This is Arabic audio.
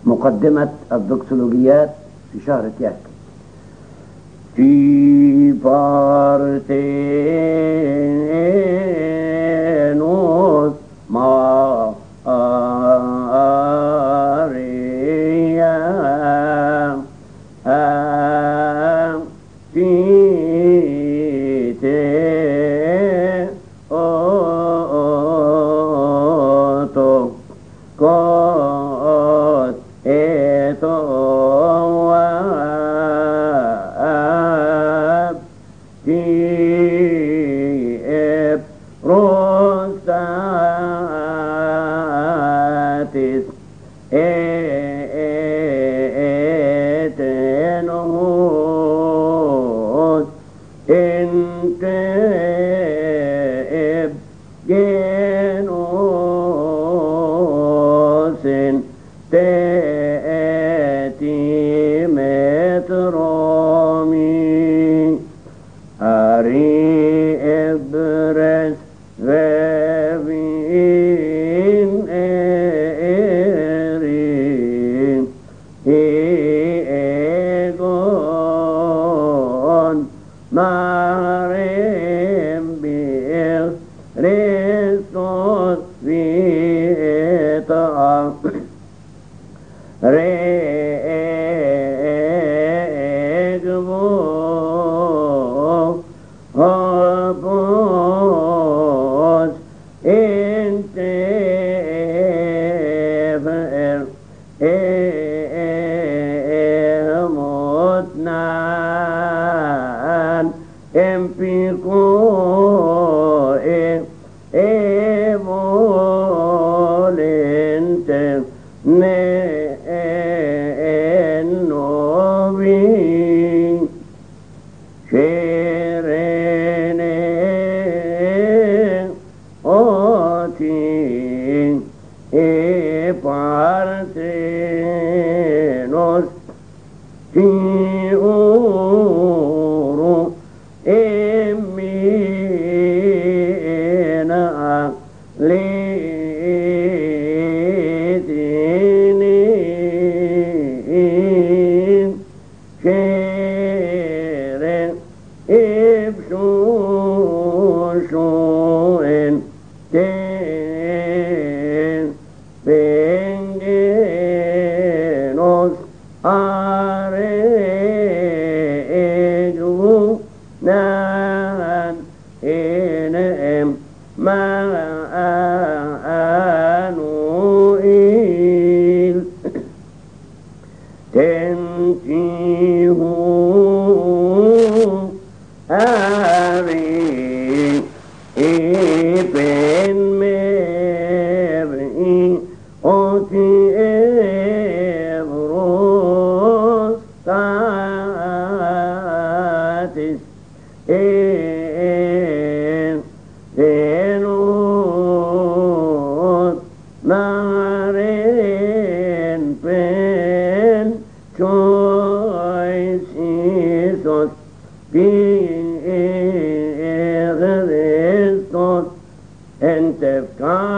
مقدمة الدكتولوجيات في شهر تياك. في بارتينوس ماريا تيتي أوتو قد إتواب تيب روستاتس إتنهوس انتب جنوسن تأتي مترامي أري إبرس وبين إيرين إيغون ماريم بيل ريستوس فيتا ريغبو هبوس انتفر متنان امبيكو ايمولنت نوبي شيريني اوتي اي بارتينوس في اورو امينا ليتيني شيرين إبشوشوين تين بنجينوس أريجو نان إنهم ما أنوئيل تنتيهو أري إبن مرئي أوتي إبروس تاتس إنوت مارين بن choice Jesus being Christos and